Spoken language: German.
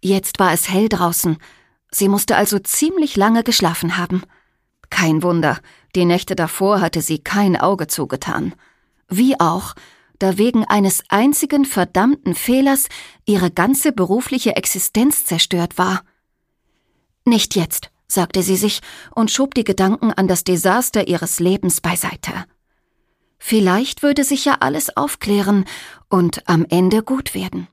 Jetzt war es hell draußen. Sie musste also ziemlich lange geschlafen haben. Kein Wunder, die Nächte davor hatte sie kein Auge zugetan. Wie auch, da wegen eines einzigen verdammten Fehlers ihre ganze berufliche Existenz zerstört war. Nicht jetzt, sagte sie sich und schob die Gedanken an das Desaster ihres Lebens beiseite. Vielleicht würde sich ja alles aufklären und am Ende gut werden.